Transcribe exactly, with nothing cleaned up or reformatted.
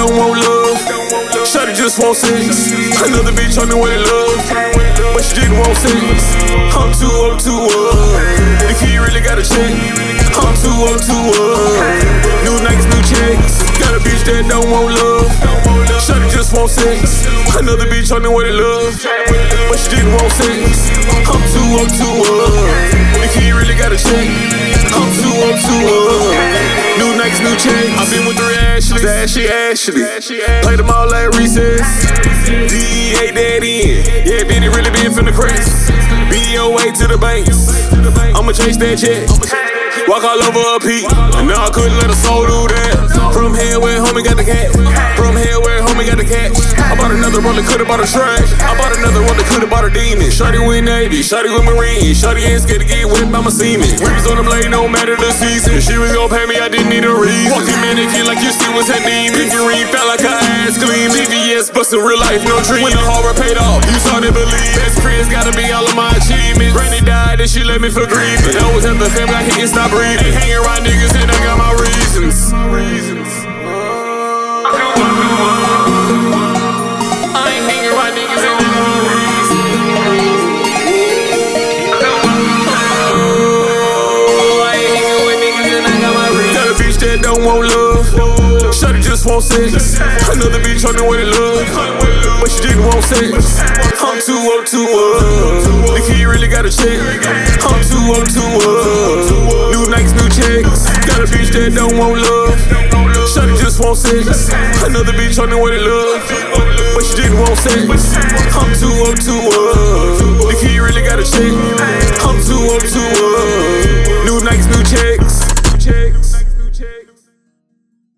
don't want love. Shawty just want sex. Another bitch on the way to love, but she didn't want sex. I'm too up to her. The kid really got a check. I'm too up to her. New Nikes, new checks. Got a bitch that don't want love. Shawty just want sex. Another bitch on the way to love, but she didn't want sex. I'm too up to her. The kid really got a check. I'm too up to her. New Nikes, new checks. I've been with three Ashley. Ashley, Ashley. Played them all at recess. D E A that in. Yeah, Benny really been finna cracks. B O A to the banks. I'ma chase that check. Walk all over a peak. And now I couldn't let a soul do that. From here where homie got the cat. From here where homie got the cat. I bought another roller, could've bought a trash. I bought another roller, could've bought a demon. Shorty with Navy, shorty with Marine. Shorty ain't scared to get whipped by my semen. Whips on the blade, no matter the season. She was gon' pay me, I didn't need a reason. Walking mannequin like you still was her demon. Figurine felt like her ass clean. V V S bustin' real life, no dream. When the horror paid off, you saw to believe. Best friends gotta be all of my achievements. Granny died and she left me for grieving. I was at the family, I can't stop breathing. Ain't hanging around niggas and I got my reasons. I ain't hanging around niggas and I got my reasons. I ain't hanging with niggas and I got my reasons. Got a bitch that don't want love. Shawty just want sex. Another bitch on the way to love, but she didn't want sex. I'm too up to her. The kid really got a check. I'm too up to her. New Nikes, new checks. Got a bitch that don't want love. Shawty just want sex. Another bitch on the way to love, but she didn't want sex. I'm too up to her. The kid really